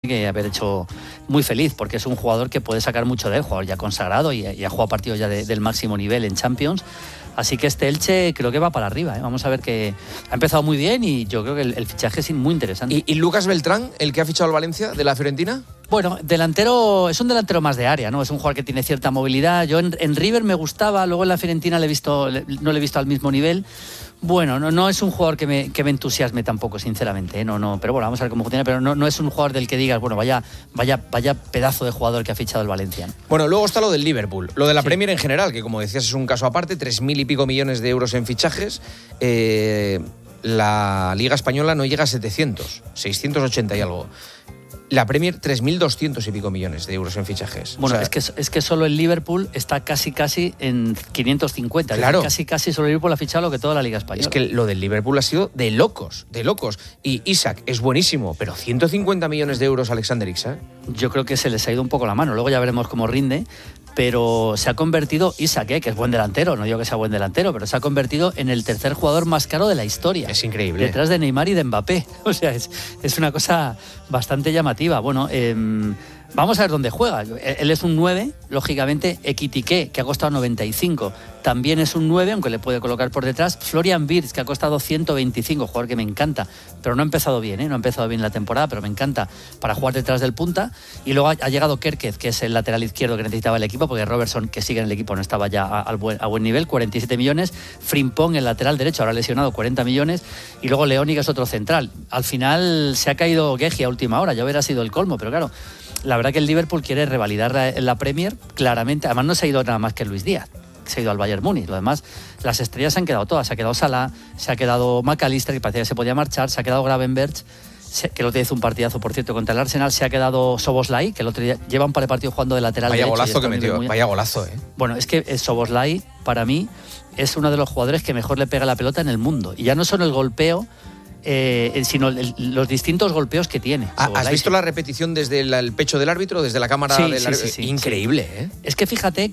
que haber hecho muy feliz, porque es un jugador que puede sacar mucho de él, jugador ya consagrado y ha jugado partidos ya del máximo nivel en Champions. Así que este Elche creo que va para arriba, ¿eh? Vamos a ver, que ha empezado muy bien y yo creo que el fichaje es muy interesante. ¿Y Lucas Beltrán, el que ha fichado al Valencia de la Fiorentina? Bueno, es un delantero más de área, ¿no? Es un jugador que tiene cierta movilidad. Yo en River me gustaba, luego en la Fiorentina no le he visto al mismo nivel. Bueno, no es un jugador que me entusiasme tampoco, sinceramente, ¿eh? No, pero bueno, vamos a ver cómo funciona, pero no es un jugador del que digas, bueno, vaya pedazo de jugador que ha fichado el Valencia. Bueno, luego está lo del Liverpool, lo de la Premier en general, que como decías es un caso aparte, 3.000 y pico millones de euros en fichajes. La Liga Española no llega a 700, 680 y algo. La Premier, 3.200 y pico millones de euros en fichajes. Bueno, o sea, es que solo el Liverpool está casi en 550. Claro. Casi solo el Liverpool ha fichado lo que toda la Liga Española. Es que lo del Liverpool ha sido de locos. Y Isak es buenísimo, pero 150 millones de euros Alexander Isak. Yo creo que se les ha ido un poco la mano. Luego ya veremos cómo rinde. Pero se ha convertido Isak, que es buen delantero, no digo que sea buen delantero, pero se ha convertido en el tercer jugador más caro de la historia. Es increíble. Detrás de Neymar y de Mbappé. O sea, es una cosa bastante llamativa. Bueno, vamos a ver dónde juega. Él es un 9, lógicamente. Ekitike, que ha costado 95, también es un 9, aunque le puede colocar por detrás. Florian Wirtz, que ha costado 125, jugador que me encanta, pero no ha empezado bien, no ha empezado bien la temporada, pero me encanta para jugar detrás del punta. Y luego ha llegado Kerkez, que es el lateral izquierdo que necesitaba el equipo, porque Robertson, que sigue en el equipo, no estaba ya a buen nivel, 47 millones. Frimpong, el lateral derecho, ahora lesionado, 40 millones. Y luego Leoni, que es otro central. Al final se ha caído Guehi a última hora, ya hubiera sido el colmo, pero claro, la verdad que el Liverpool quiere revalidar la Premier claramente. Además no se ha ido nada más que Luis Díaz, se ha ido al Bayern Múnich. Lo demás, las estrellas se han quedado todas. Se ha quedado Salah, se ha quedado McAllister, que parecía que se podía marchar, se ha quedado Gravenberch, que el otro día hizo un partidazo, por cierto, contra el Arsenal. Se ha quedado Szoboszlai, que el otro día lleva un par de partidos jugando de lateral vaya derecho. Golazo que metió, vaya golazo, ¿eh? Bueno, es que Szoboszlai, para mí, es uno de los jugadores que mejor le pega la pelota en el mundo. Y ya no solo el golpeo, sino los distintos golpeos que tiene. ¿Has visto la repetición desde el pecho del árbitro, desde la cámara del árbitro? Sí, increíble, sí. ¿eh? Es que fíjate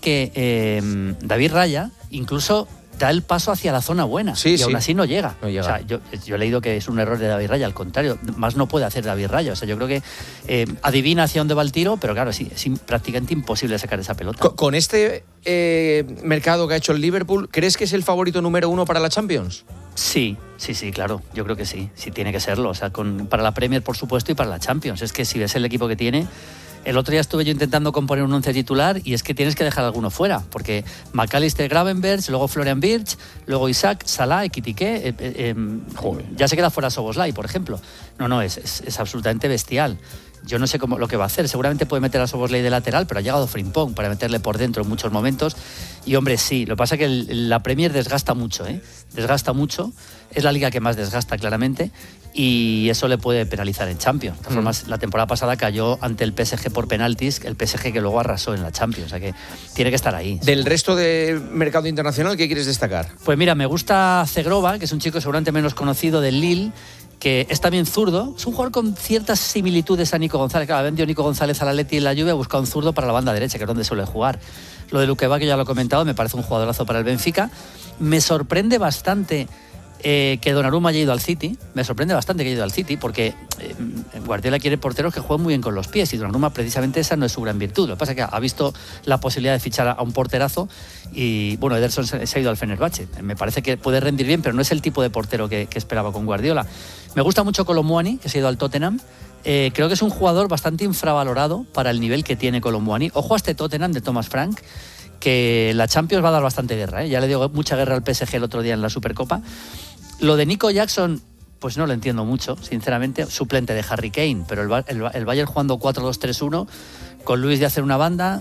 que David Raya incluso da el paso hacia la zona buena y aún así no llega. O sea, yo he leído que es un error de David Raya, al contrario, más no puede hacer David Raya. O sea, yo creo que adivina hacia dónde va el tiro, pero claro, sí, es prácticamente imposible sacar esa pelota. Con este mercado que ha hecho el Liverpool, ¿crees que es el favorito número 1 para la Champions? Sí, claro, yo creo que sí tiene que serlo. O sea, para la Premier, por supuesto, y para la Champions. Es que si ves el equipo que tiene... El otro día estuve yo intentando componer un 11 titular y es que tienes que dejar alguno fuera, porque McAllister, Gravenberch, luego Florian Wirtz, luego Isak, Salah, Ekitike, ya se queda fuera Szoboszlai, por ejemplo. No, es absolutamente bestial. Yo no sé lo que va a hacer. Seguramente puede meter a Szoboszlai de lateral, pero ha llegado Frimpong para meterle por dentro en muchos momentos. Y hombre, sí, lo que pasa es que la Premier desgasta mucho, desgasta mucho. Es la liga que más desgasta, claramente, y eso le puede penalizar en Champions. De todas formas, la temporada pasada cayó ante el PSG por penaltis, el PSG que luego arrasó en la Champions. O sea que tiene que estar ahí. Del resto del mercado internacional, ¿qué quieres destacar? Pues mira, me gusta Zegrova, que es un chico seguramente menos conocido del Lille, que es también zurdo. Es un jugador con ciertas similitudes a Nico González. Claro, ha vendido Nico González al Atleti en la Juve, ha buscado un zurdo para la banda derecha, que es donde suele jugar. Lo de Lukeba, que ya lo he comentado, me parece un jugadorazo para el Benfica. Me sorprende bastante que Donnarumma haya ido al City. Me sorprende bastante que haya ido al City, porque Guardiola quiere porteros que jueguen muy bien con los pies, y Donnarumma precisamente esa no es su gran virtud. Lo que pasa es que ha visto la posibilidad de fichar a un porterazo y bueno, Ederson se ha ido al Fenerbahce. Me parece que puede rendir bien, pero no es el tipo de portero que esperaba con Guardiola. Me gusta mucho Colomboani, que se ha ido al Tottenham. Creo que es un jugador bastante infravalorado para el nivel que tiene Colomboani. Ojo a este Tottenham de Thomas Frank, que la Champions va a dar bastante guerra, Ya le dio mucha guerra al PSG el otro día en la Supercopa. Lo de Nico Jackson, pues no lo entiendo mucho, sinceramente. Suplente de Harry Kane, pero el Bayern jugando 4-2-3-1, con Luis de hacer una banda,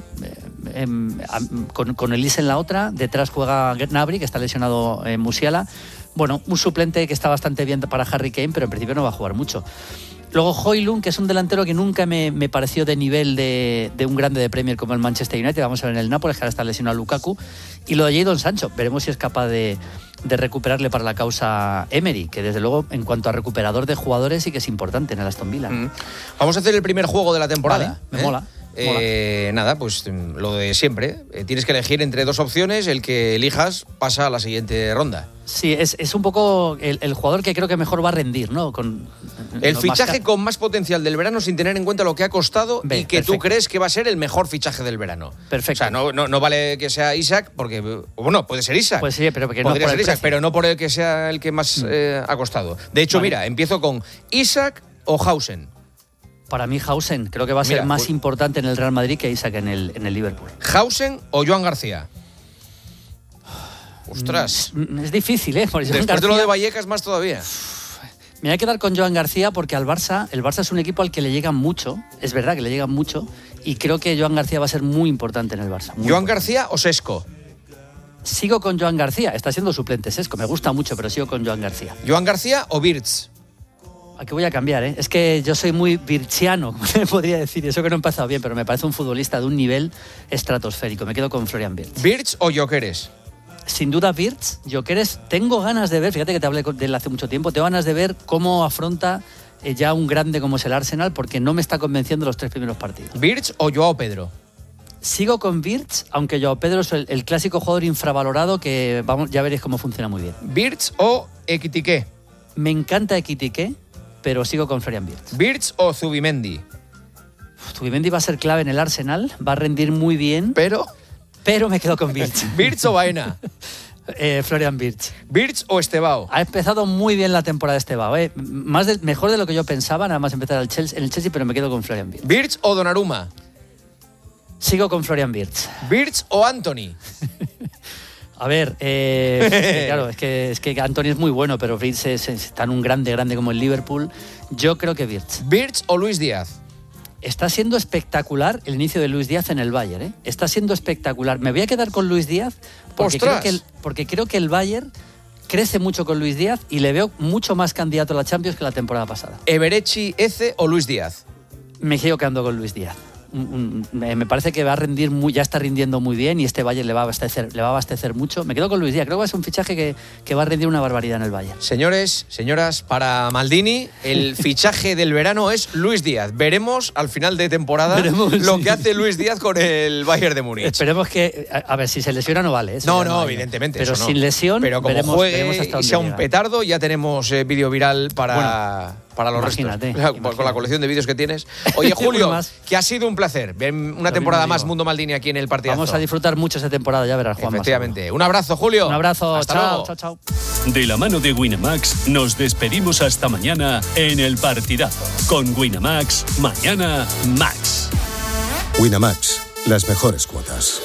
con Elise en la otra. Detrás juega Gnabry, que está lesionado en Musiala. Bueno, un suplente que está bastante bien para Harry Kane, pero en principio no va a jugar mucho. Luego Højlund, que es un delantero que nunca me pareció de nivel de un grande de Premier como el Manchester United. Vamos a ver en el Nápoles, que ahora está lesionado Lukaku. Y lo de Jadon Sancho, veremos si es capaz de recuperarle para la causa Emery, que desde luego en cuanto a recuperador de jugadores sí que es importante en el Aston Villa. Vamos a hacer el primer juego de la temporada. Vale, me mola. Nada, pues lo de siempre. Tienes que elegir entre dos opciones, el que elijas pasa a la siguiente ronda. Sí, es un poco el jugador que creo que mejor va a rendir, ¿no? El fichaje con más potencial del verano sin tener en cuenta lo que ha costado y que perfecto. tú crees que va a ser el mejor fichaje del verano. Perfecto. O sea, no vale que sea Isak, porque, bueno, puede ser Isak. Pues sí, pero que no podría por ser el Isak, precio. pero no por el que sea el que más ha costado. De hecho, Vale. mira, empiezo con Isak o Hausen. Para mí, Hausen creo que va a ser Mira, más pues- importante en el Real Madrid que Isak en el Liverpool. Hausen o Joan García. Ostras. Es difícil, ¿eh? Porque Joan Después de lo García- de Vallecas más todavía. Me voy a quedar con Joan García porque el Barça es un equipo al que le llegan mucho, es verdad que le llegan mucho, y creo que Joan García va a ser muy importante en el Barça. ¿Joan García o Sesco? Sigo con Joan García, está siendo suplente Sesco, me gusta mucho, pero sigo con Joan García. ¿Joan García o Wirtz? Aquí voy a cambiar, ¿eh? Es que yo soy muy virchiano, como se podría decir, eso que no he empezado bien, pero me parece un futbolista de un nivel estratosférico. Me quedo con Florian Wirtz. ¿Wirtz o Gyökeres? Sin duda Wirtz, Gyökeres, tengo ganas de ver, fíjate que te hablé de él hace mucho tiempo, tengo ganas de ver cómo afronta ya un grande como es el Arsenal, porque no me está convenciendo los 3 primeros partidos. ¿Wirtz o Joao Pedro? Sigo con Wirtz, aunque Joao Pedro es el clásico jugador infravalorado que ya veréis cómo funciona muy bien. ¿Wirtz o Ekitike? Me encanta Ekitike, pero sigo con Florian Wirtz. ¿Wirtz o Zubimendi? Zubimendi va a ser clave en el Arsenal, va a rendir muy bien, Pero... pero me quedo con Wirtz. ¿Wirtz o Baena? Florian Wirtz. ¿Wirtz o Estevao? Ha empezado muy bien la temporada Estevao, ¿eh? Mejor de lo que yo pensaba, nada más empezar en el Chelsea, pero me quedo con Florian Wirtz. ¿Wirtz o Donnarumma? Sigo con Florian Wirtz. ¿Wirtz o Anthony? A ver, claro, es que Anthony es muy bueno, pero Wirtz está en un grande como el Liverpool. Yo creo que Wirtz. ¿Wirtz o Luis Díaz? Está siendo espectacular el inicio de Luis Díaz en el Bayern, ¿eh? Está siendo espectacular. Me voy a quedar con Luis Díaz porque creo que el Bayern crece mucho con Luis Díaz y le veo mucho más candidato a la Champions que la temporada pasada. ¿Eberechi, Eze o Luis Díaz? Me sigo quedando con Luis Díaz. Me parece que va a rendir ya está rindiendo muy bien y este Bayern le va a abastecer mucho. Me quedo con Luis Díaz, creo que va a ser un fichaje que va a rendir una barbaridad en el Bayern. Señores, señoras, para Maldini, el fichaje del verano es Luis Díaz. Veremos al final de temporada lo que hace Luis Díaz con el Bayern de Múnich. Esperemos que, a ver, si se lesiona no vale. No, evidentemente. Pero eso no. sin lesión, pero como veremos juegue hasta y dónde sea un llega. petardo, ya tenemos vídeo viral para los imagínate, restos. Con la colección de vídeos que tienes. Oye, Julio, que ha sido un placer. Una temporada más Mundo Maldini aquí en el partidazo. Vamos a disfrutar mucho esa temporada, ya verás, Juan. Efectivamente. Un abrazo, Julio. Un abrazo. Hasta chao, luego. chao. De la mano de Winamax, nos despedimos hasta mañana en el partidazo. Con Winamax, mañana Max. Winamax, las mejores cuotas.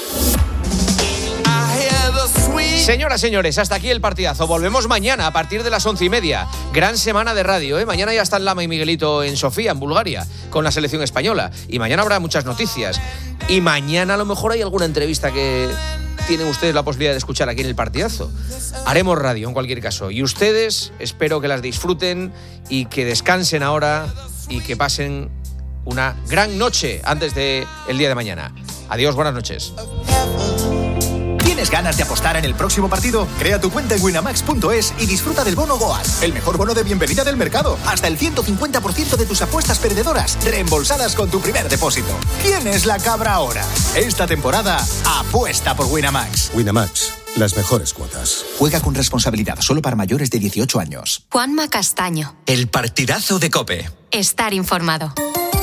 Señoras, señores, hasta aquí el partidazo. Volvemos mañana a partir de las 11:30. Gran semana de radio, ¿eh? Mañana ya están Lama y Miguelito en Sofía, en Bulgaria, con la selección española. Y mañana habrá muchas noticias. Y mañana a lo mejor hay alguna entrevista que tienen ustedes la posibilidad de escuchar aquí en el partidazo. Haremos radio en cualquier caso. Y ustedes espero que las disfruten y que descansen ahora y que pasen una gran noche antes del día de mañana. Adiós, buenas noches. ¿Tienes ganas de apostar en el próximo partido? Crea tu cuenta en winamax.es y disfruta del bono GOAS, el mejor bono de bienvenida del mercado. Hasta el 150% de tus apuestas perdedoras reembolsadas con tu primer depósito. ¿Quién es la cabra ahora? Esta temporada, apuesta por Winamax. Winamax, las mejores cuotas. Juega con responsabilidad, solo para mayores de 18 años. Juanma Castaño. El partidazo de COPE. Estar informado.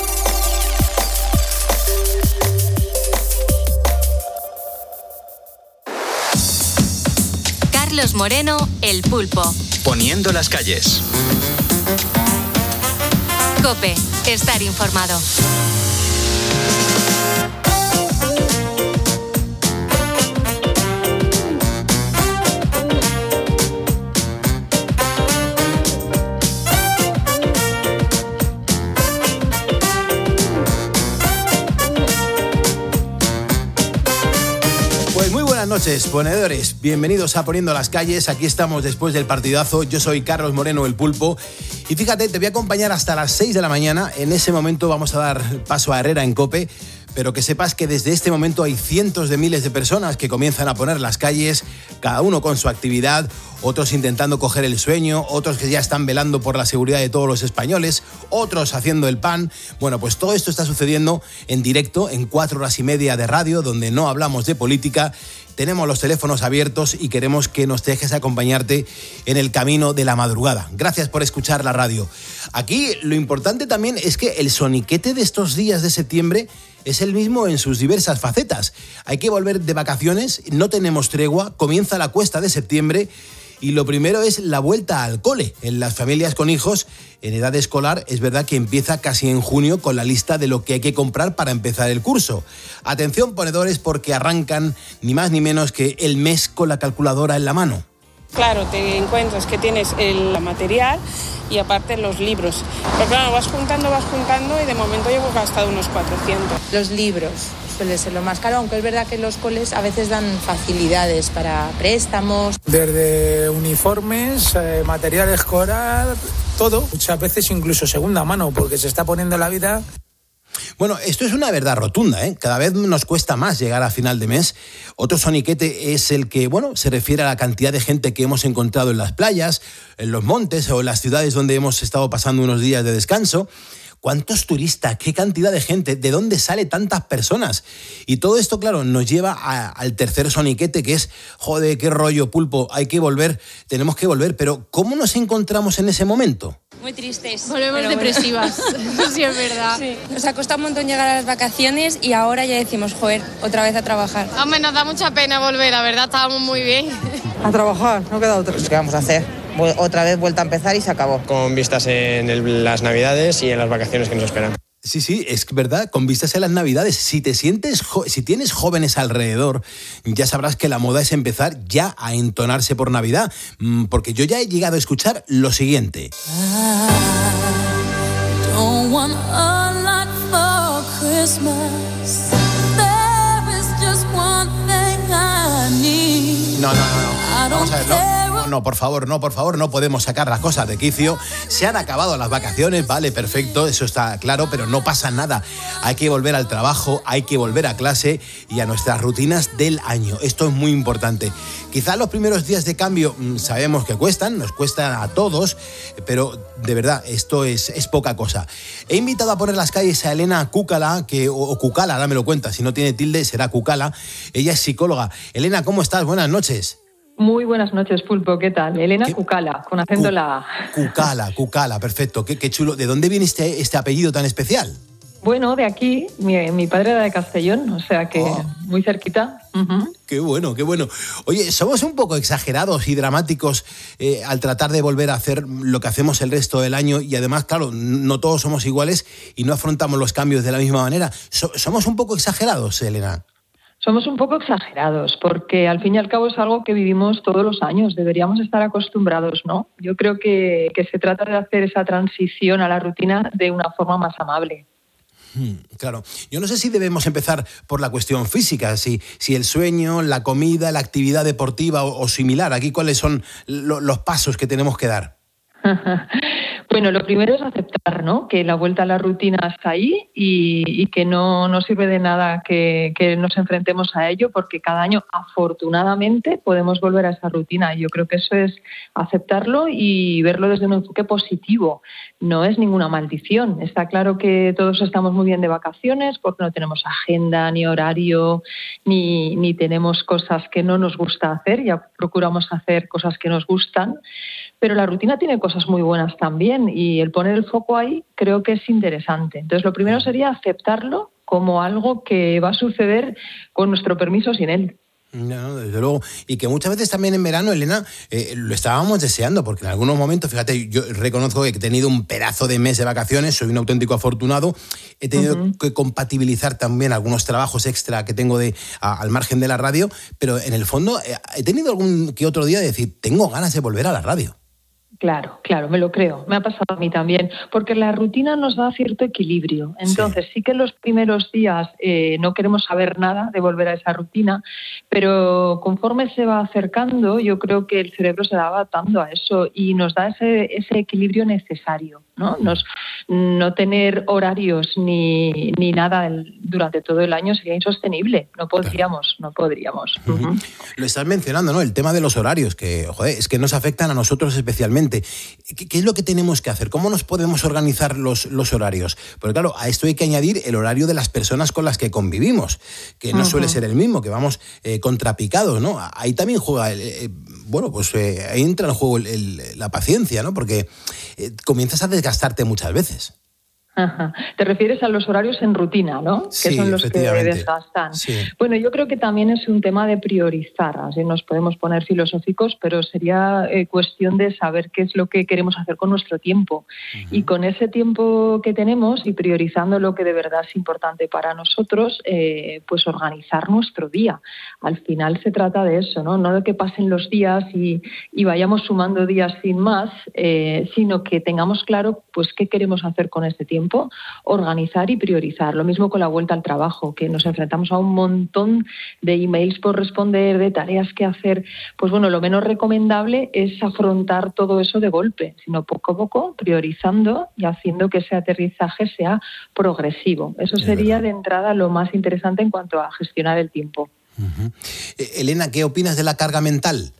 Carlos Moreno, El Pulpo. Poniendo las calles. COPE. Estar informado. Pues muy buenas noches, ponedores. Bienvenidos a Poniendo las Calles. Aquí estamos después del partidazo. Yo soy Carlos Moreno, El Pulpo. Y fíjate, te voy a acompañar hasta las 6 de la mañana. En ese momento vamos a dar paso a Herrera en COPE. Pero que sepas que desde este momento hay cientos de miles de personas que comienzan a poner las calles, cada uno con su actividad, otros intentando coger el sueño, otros que ya están velando por la seguridad de todos los españoles, otros haciendo el pan. Bueno, pues todo esto está sucediendo en directo, en 4 horas y media de radio, donde no hablamos de política tenemos los teléfonos abiertos y queremos que nos dejes acompañarte en el camino de la madrugada. Gracias por escuchar la radio. Aquí lo importante también es que el soniquete de estos días de septiembre es el mismo en sus diversas facetas. Hay que volver de vacaciones, no tenemos tregua, comienza la cuesta de septiembre y lo primero es la vuelta al cole. En las familias con hijos en edad escolar es verdad que empieza casi en junio con la lista de lo que hay que comprar para empezar el curso. Atención ponedores, porque arrancan ni más ni menos que el mes con la calculadora en la mano. Claro, te encuentras que tienes el material y aparte los libros. Pero claro, vas juntando y de momento llevo gastado unos 400. Los libros suele ser lo más caro, aunque es verdad que los coles a veces dan facilidades para préstamos. Desde uniformes, material escolar, todo. Muchas veces incluso segunda mano, porque se está poniendo la vida. Bueno, esto es una verdad rotunda, ¿eh? Cada vez nos cuesta más llegar a final de mes. Otro soniquete es el que, se refiere a la cantidad de gente que hemos encontrado en las playas, en los montes o en las ciudades donde hemos estado pasando unos días de descanso. ¿Cuántos turistas? ¿Qué cantidad de gente? ¿De dónde sale tantas personas? Y todo esto, claro, nos lleva al tercer soniquete, que es, joder, qué rollo, Pulpo, hay que volver, tenemos que volver. Pero, ¿cómo nos encontramos en ese momento? Muy tristes. Volvemos depresivas, sí, es verdad. Sí. Nos ha costado un montón llegar a las vacaciones y ahora ya decimos, joder, otra vez a trabajar. Hombre, nos da mucha pena volver, la verdad, estábamos muy bien. A trabajar, no queda otra. Pues, ¿qué vamos a hacer? Otra vez vuelta a empezar y se acabó. Con vistas en las Navidades y en las vacaciones que nos esperan. Sí, es verdad, con vistas a las Navidades. Si tienes jóvenes alrededor, ya sabrás que la moda es empezar ya a entonarse por Navidad, porque yo ya he llegado a escuchar lo siguiente. No. Vamos a ver, no, por favor, no podemos sacar las cosas de quicio. Se han acabado las vacaciones, vale, perfecto, eso está claro, pero no pasa nada. Hay que volver al trabajo, hay que volver a clase y a nuestras rutinas del año. Esto es muy importante. Quizás los primeros días de cambio sabemos que nos cuesta a todos, pero de verdad, esto es poca cosa. He invitado a poner las calles a Elena Cúcala, o Cucala, ahora me lo cuenta, si no tiene tilde será Cúcala. Ella es psicóloga. Elena, ¿cómo estás? Buenas noches. Muy buenas noches, Pulpo, ¿qué tal? Elena Cúcala, con acento la A. Cucala, perfecto, qué chulo. ¿De dónde viene este apellido tan especial? Bueno, de aquí, mi padre era de Castellón, o sea que muy cerquita. Uh-huh. Qué bueno. Oye, somos un poco exagerados y dramáticos al tratar de volver a hacer lo que hacemos el resto del año y además, claro, no todos somos iguales y no afrontamos los cambios de la misma manera. ¿Somos un poco exagerados, Elena? Somos un poco exagerados porque al fin y al cabo es algo que vivimos todos los años. Deberíamos estar acostumbrados, ¿no? Yo creo que se trata de hacer esa transición a la rutina de una forma más amable. Claro. Yo no sé si debemos empezar por la cuestión física, si el sueño, la comida, la actividad deportiva o similar. Aquí, ¿cuáles son los pasos que tenemos que dar? Bueno, lo primero es aceptar, ¿no?, que la vuelta a la rutina está ahí y que no sirve de nada que nos enfrentemos a ello, porque cada año, afortunadamente, podemos volver a esa rutina. Yo creo que eso es aceptarlo y verlo desde un enfoque positivo. No es ninguna maldición. Está claro que todos estamos muy bien de vacaciones porque no tenemos agenda, ni horario, ni tenemos cosas que no nos gusta hacer. Ya procuramos hacer cosas que nos gustan. Pero la rutina tiene cosas muy buenas también y el poner el foco ahí creo que es interesante. Entonces, lo primero sería aceptarlo como algo que va a suceder con nuestro permiso sin él. No, desde luego. Y que muchas veces también en verano, Elena, lo estábamos deseando, porque en algunos momentos, fíjate, yo reconozco que he tenido un pedazo de mes de vacaciones, soy un auténtico afortunado, he tenido que compatibilizar también algunos trabajos extra que tengo al margen de la radio, pero en el fondo he tenido algún que otro día de decir, tengo ganas de volver a la radio. Claro, me lo creo. Me ha pasado a mí también, porque la rutina nos da cierto equilibrio. Entonces, sí que en los primeros días no queremos saber nada de volver a esa rutina, pero conforme se va acercando, yo creo que el cerebro se va adaptando a eso y nos da ese equilibrio necesario. ¿no? No tener horarios ni nada durante todo el año sería insostenible. No podríamos. Uh-huh. Lo estás mencionando, ¿no? El tema de los horarios, que, joder, es que nos afectan a nosotros especialmente. ¿Qué es lo que tenemos que hacer? ¿Cómo nos podemos organizar los horarios? Porque claro, a esto hay que añadir el horario de las personas con las que convivimos, que no suele ser el mismo, que vamos contrapicados, ¿no? Ahí también juega, ahí entra en juego la paciencia, ¿no? Porque comienzas a desgastarte muchas veces. Ajá. Te refieres a los horarios en rutina, ¿no? Sí, que son los que desgastan. Sí. Bueno, yo creo que también es un tema de priorizar, así nos podemos poner filosóficos, pero sería cuestión de saber qué es lo que queremos hacer con nuestro tiempo. Y con ese tiempo que tenemos y priorizando lo que de verdad es importante para nosotros, pues organizar nuestro día. Al final se trata de eso, no de que pasen los días y vayamos sumando días sin más, sino que tengamos claro pues qué queremos hacer con ese tiempo, organizar y priorizar. Lo mismo con la vuelta al trabajo, que nos enfrentamos a un montón de emails por responder, de tareas que hacer. Pues bueno, lo menos recomendable es afrontar todo eso de golpe, sino poco a poco, priorizando y haciendo que ese aterrizaje sea progresivo. Eso sería de entrada lo más interesante en cuanto a gestionar el tiempo. Uh-huh. Elena, ¿qué opinas de la carga mental?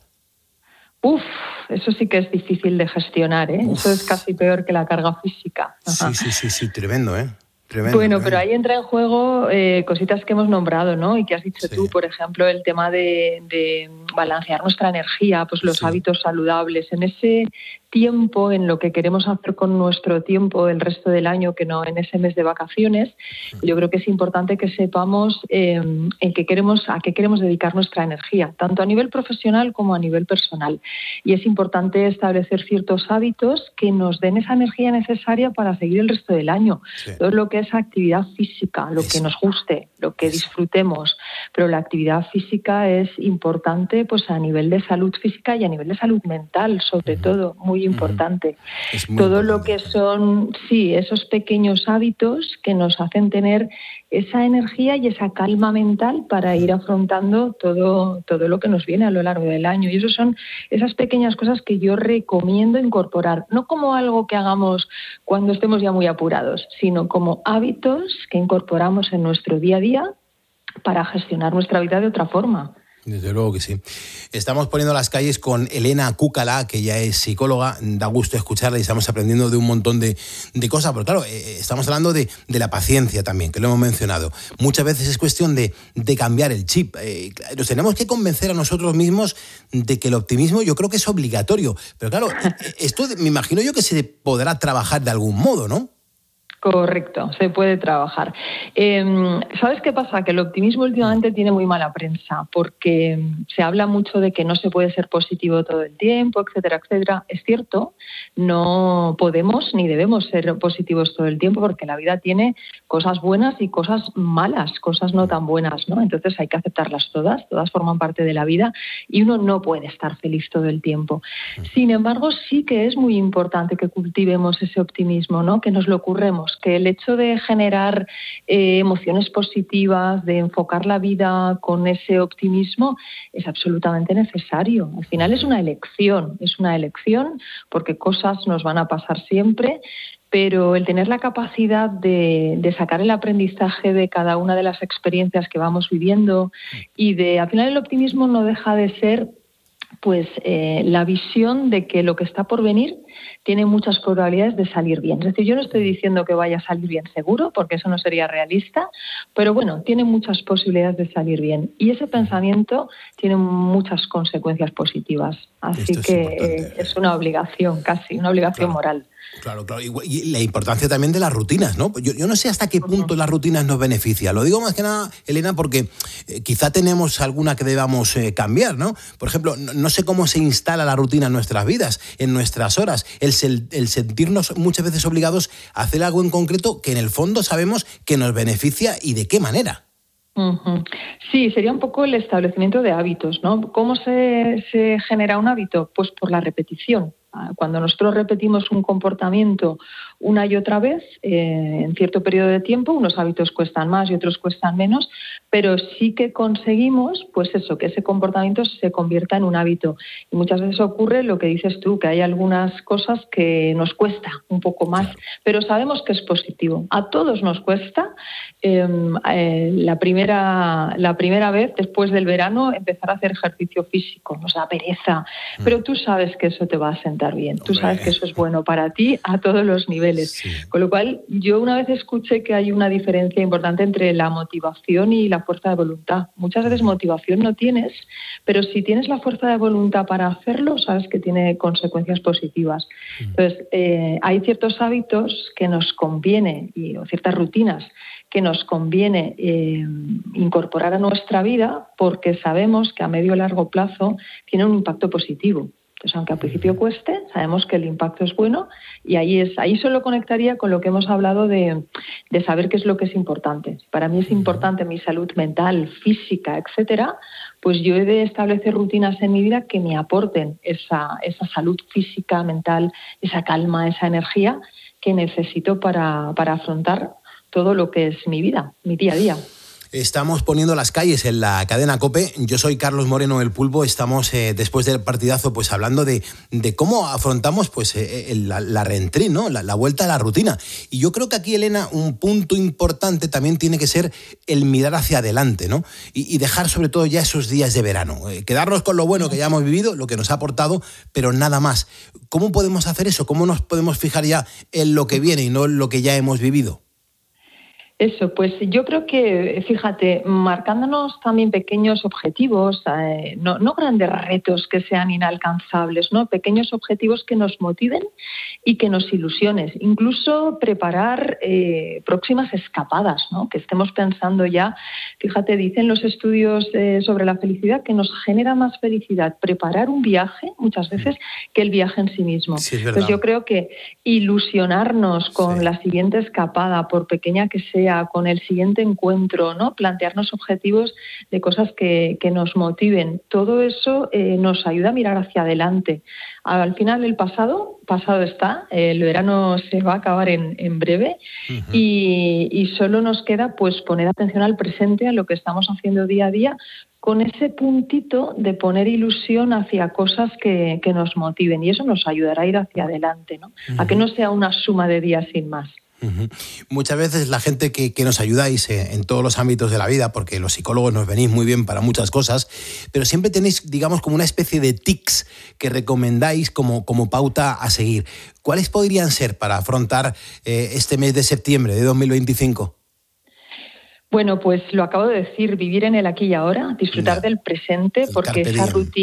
Eso sí que es difícil de gestionar, ¿eh? Eso es casi peor que la carga física. Ajá. Sí, tremendo, ¿eh? Tremendo, bueno, pero ahí entra en juego cositas que hemos nombrado, ¿no? Y que has dicho tú, por ejemplo, el tema de balancear nuestra energía, pues los hábitos saludables. En ese tiempo, en lo que queremos hacer con nuestro tiempo el resto del año, que no en ese mes de vacaciones, yo creo que es importante que sepamos a qué queremos dedicar nuestra energía, tanto a nivel profesional como a nivel personal. Y es importante establecer ciertos hábitos que nos den esa energía necesaria para seguir el resto del año. Todo lo que es actividad física, lo que nos guste, lo que disfrutemos, pero la actividad física es importante pues a nivel de salud física y a nivel de salud mental, sobre todo, muy importante. Todo lo que son, esos pequeños hábitos que nos hacen tener esa energía y esa calma mental para ir afrontando todo lo que nos viene a lo largo del año. Y eso son esas pequeñas cosas que yo recomiendo incorporar, no como algo que hagamos cuando estemos ya muy apurados, sino como hábitos que incorporamos en nuestro día a día para gestionar nuestra vida de otra forma. Desde luego que sí. Estamos poniendo las calles con Elena Cúcala, que ya es psicóloga. Da gusto escucharla y estamos aprendiendo de un montón de cosas. Pero claro, estamos hablando de la paciencia también, que lo hemos mencionado. Muchas veces es cuestión de cambiar el chip. Nos tenemos que convencer a nosotros mismos de que el optimismo yo creo que es obligatorio. Pero claro, esto me imagino yo que se podrá trabajar de algún modo, ¿no? Correcto, se puede trabajar. ¿Sabes qué pasa? Que el optimismo últimamente tiene muy mala prensa porque se habla mucho de que no se puede ser positivo todo el tiempo, etcétera, etcétera. Es cierto, no podemos ni debemos ser positivos todo el tiempo porque la vida tiene cosas buenas y cosas malas, cosas no tan buenas, ¿no? Entonces hay que aceptarlas todas forman parte de la vida y uno no puede estar feliz todo el tiempo. Sin embargo, sí que es muy importante que cultivemos ese optimismo, ¿no? Que nos lo curremos, que el hecho de generar emociones positivas, de enfocar la vida con ese optimismo es absolutamente necesario. Al final es una elección porque cosas nos van a pasar siempre, pero el tener la capacidad de sacar el aprendizaje de cada una de las experiencias que vamos viviendo y al final el optimismo no deja de ser la visión de que lo que está por venir tiene muchas probabilidades de salir bien. Es decir, yo no estoy diciendo que vaya a salir bien seguro, porque eso no sería realista, pero bueno, tiene muchas posibilidades de salir bien. Y ese pensamiento tiene muchas consecuencias positivas. Así que es una obligación, casi, una obligación moral. Claro. Y la importancia también de las rutinas, ¿no? Yo no sé hasta qué punto las rutinas nos benefician. Lo digo más que nada, Elena, porque quizá tenemos alguna que debamos cambiar, ¿no? Por ejemplo, no sé cómo se instala la rutina en nuestras vidas, en nuestras horas. El sentirnos muchas veces obligados a hacer algo en concreto que en el fondo sabemos que nos beneficia y de qué manera. Sí, sería un poco el establecimiento de hábitos, ¿no? ¿Cómo se genera un hábito? Pues por la repetición. Cuando nosotros repetimos un comportamiento una y otra vez, en cierto periodo de tiempo, unos hábitos cuestan más y otros cuestan menos, pero sí que conseguimos, pues eso, que ese comportamiento se convierta en un hábito. Y muchas veces ocurre lo que dices tú, que hay algunas cosas que nos cuesta un poco más, pero sabemos que es positivo. A todos nos cuesta la primera vez después del verano empezar a hacer ejercicio físico, nos da pereza, pero tú sabes que eso te va a sentar bien, tú sabes que eso es bueno para ti a todos los niveles. Sí. Con lo cual, yo una vez escuché que hay una diferencia importante entre la motivación y la fuerza de voluntad. Muchas veces motivación no tienes, pero si tienes la fuerza de voluntad para hacerlo, sabes que tiene consecuencias positivas. Entonces, hay ciertos hábitos que nos conviene, o ciertas rutinas que nos conviene incorporar a nuestra vida porque sabemos que a medio o largo plazo tiene un impacto positivo. Entonces, aunque al principio cueste, sabemos que el impacto es bueno y ahí solo conectaría con lo que hemos hablado de saber qué es lo que es importante. Para mí es importante mi salud mental, física, etcétera, pues yo he de establecer rutinas en mi vida que me aporten esa salud física, mental, esa calma, esa energía que necesito para afrontar todo lo que es mi vida, mi día a día. Estamos poniendo las calles en la cadena COPE. Yo soy Carlos Moreno, el Pulpo. Estamos, después del partidazo, pues hablando de cómo afrontamos pues la reentrée, ¿no? La vuelta a la rutina. Y yo creo que aquí, Elena, un punto importante también tiene que ser el mirar hacia adelante, ¿no? Y dejar sobre todo ya esos días de verano. Quedarnos con lo bueno que ya hemos vivido, lo que nos ha aportado, pero nada más. ¿Cómo podemos hacer eso? ¿Cómo nos podemos fijar ya en lo que viene y no en lo que ya hemos vivido? Eso, pues yo creo que, fíjate, marcándonos también pequeños objetivos, no grandes retos que sean inalcanzables, ¿no? Pequeños objetivos que nos motiven y que nos ilusionen. Incluso preparar próximas escapadas, ¿no? Que estemos pensando ya, fíjate, dicen los estudios sobre la felicidad que nos genera más felicidad preparar un viaje muchas veces que el viaje en sí mismo. Sí, es verdad. Entonces yo creo que ilusionarnos con la siguiente escapada, por pequeña que sea, con el siguiente encuentro, ¿no? Plantearnos objetivos de cosas que nos motiven. Todo eso nos ayuda a mirar hacia adelante. Al final el pasado está, el verano se va a acabar en breve y solo nos queda pues poner atención al presente, a lo que estamos haciendo día a día, con ese puntito de poner ilusión hacia cosas que nos motiven, y eso nos ayudará a ir hacia adelante, ¿no? A que no sea una suma de días sin más. Muchas veces la gente que nos ayudáis en todos los ámbitos de la vida, porque los psicólogos nos venís muy bien para muchas cosas, pero siempre tenéis, digamos, como una especie de tics que recomendáis como pauta a seguir. ¿Cuáles podrían ser para afrontar este mes de septiembre de 2025? Bueno, pues lo acabo de decir, vivir en el aquí y ahora, disfrutar del presente, porque esa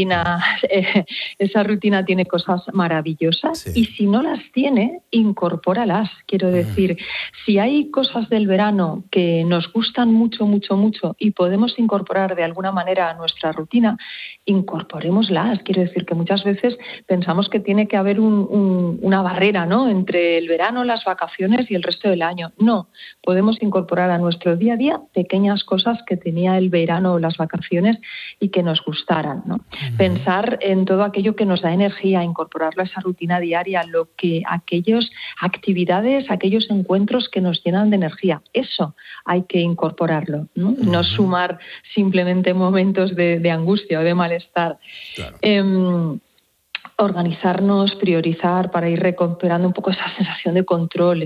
rutina tiene cosas maravillosas y si no las tiene, incorpóralas. Quiero decir, si hay cosas del verano que nos gustan mucho, mucho, mucho y podemos incorporar de alguna manera a nuestra rutina, incorporémoslas. Quiero decir que muchas veces pensamos que tiene que haber una barrera, ¿no?, entre el verano, las vacaciones y el resto del año. No, podemos incorporar a nuestro día a día pequeñas cosas que tenía el verano o las vacaciones y que nos gustaran, ¿no? Pensar en todo aquello que nos da energía, incorporarlo a esa rutina diaria, aquellas actividades, aquellos encuentros que nos llenan de energía. Eso hay que incorporarlo, ¿no? No sumar simplemente momentos de angustia o de malestar. Claro. Organizarnos, priorizar para ir recuperando un poco esa sensación de control,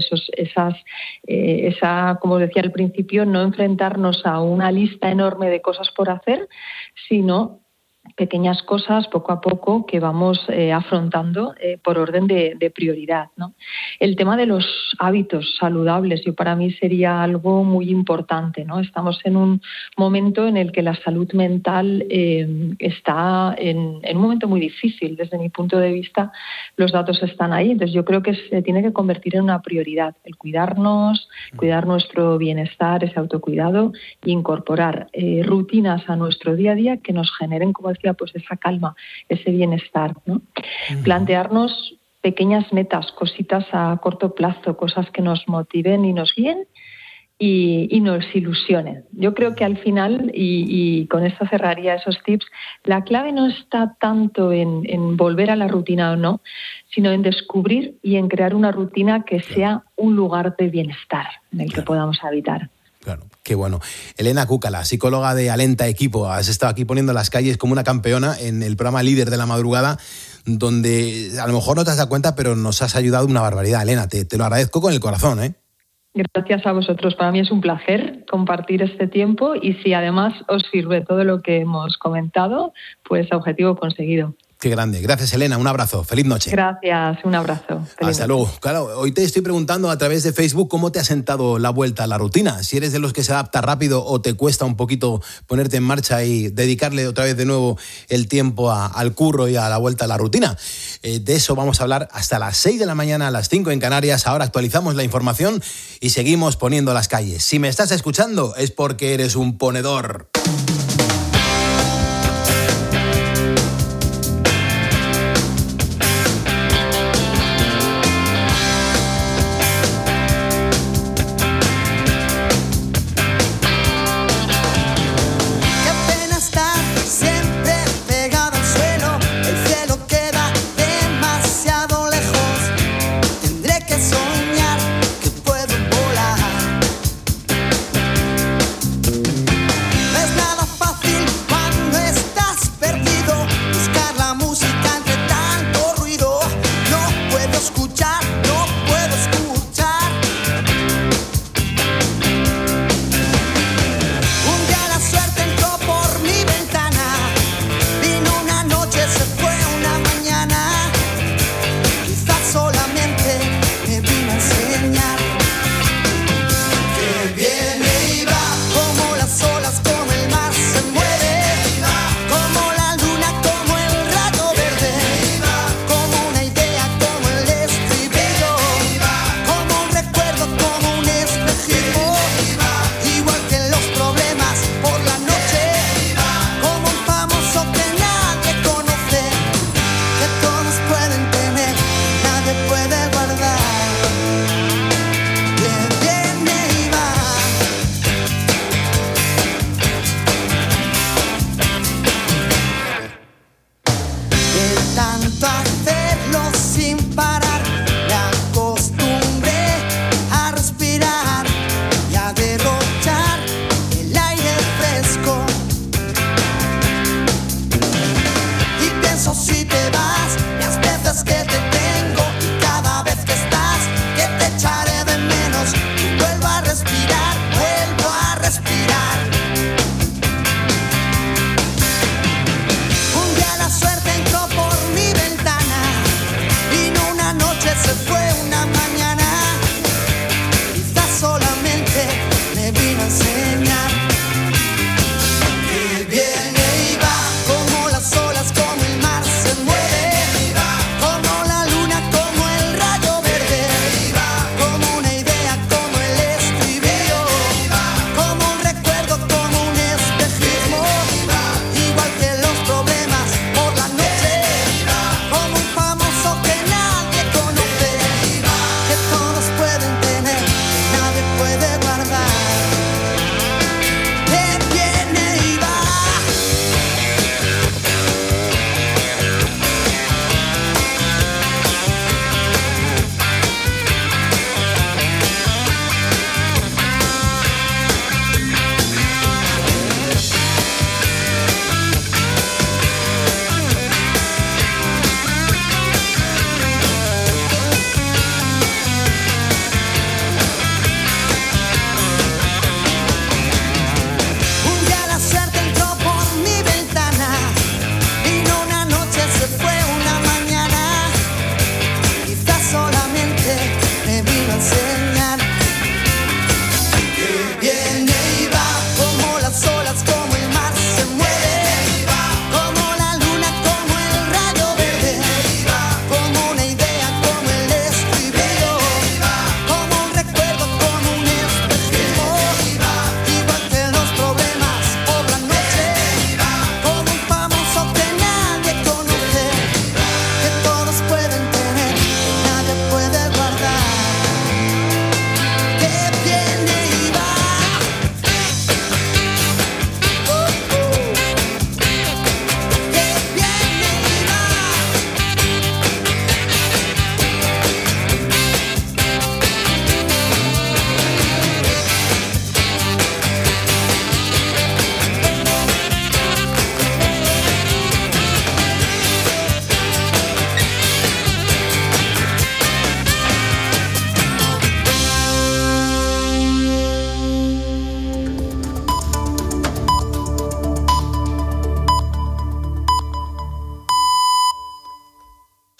como decía al principio, no enfrentarnos a una lista enorme de cosas por hacer, sino pequeñas cosas poco a poco que vamos afrontando por orden de prioridad, ¿no? El tema de los hábitos saludables, para mí sería algo muy importante, ¿no? Estamos en un momento en el que la salud mental está en un momento muy difícil. Desde mi punto de vista, los datos están ahí. Entonces yo creo que se tiene que convertir en una prioridad el cuidarnos, cuidar nuestro bienestar, ese autocuidado, e incorporar rutinas a nuestro día a día que nos generen, como decía, pues esa calma, ese bienestar, ¿no? Plantearnos pequeñas metas, cositas a corto plazo, cosas que nos motiven y nos guíen, y nos ilusionen. Yo creo que al final, y con esto cerraría esos tips, la clave no está tanto en volver a la rutina o no, sino en descubrir y en crear una rutina que sea un lugar de bienestar en el que podamos habitar. Claro, qué bueno. Elena Cúcala, psicóloga de Alenta Equipo, has estado aquí poniendo las calles como una campeona en el programa Líder de la Madrugada, donde a lo mejor no te has dado cuenta, pero nos has ayudado una barbaridad. Elena, te lo agradezco con el corazón, ¿eh? Gracias a vosotros. Para mí es un placer compartir este tiempo y si además os sirve todo lo que hemos comentado, pues objetivo conseguido. Qué grande. Gracias, Elena. Un abrazo. Feliz noche. Gracias. Un abrazo. Hasta luego. Claro, hoy te estoy preguntando a través de Facebook cómo te ha sentado la vuelta a la rutina. Si eres de los que se adapta rápido o te cuesta un poquito ponerte en marcha y dedicarle otra vez de nuevo el tiempo al curro y a la vuelta a la rutina. De eso vamos a hablar hasta las 6 de la mañana, a las 5 en Canarias. Ahora actualizamos la información y seguimos poniendo las calles. Si me estás escuchando es porque eres un ponedor. Es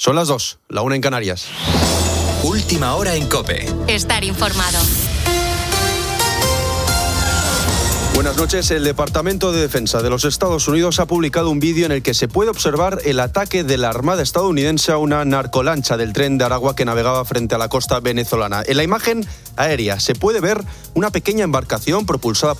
Son las 2, la 1 en Canarias. Última hora en COPE. Estar informado. Buenas noches. El Departamento de Defensa de los Estados Unidos ha publicado un vídeo en el que se puede observar el ataque de la Armada estadounidense a una narcolancha del Tren de Aragua que navegaba frente a la costa venezolana. En la imagen aérea se puede ver una pequeña embarcación propulsada por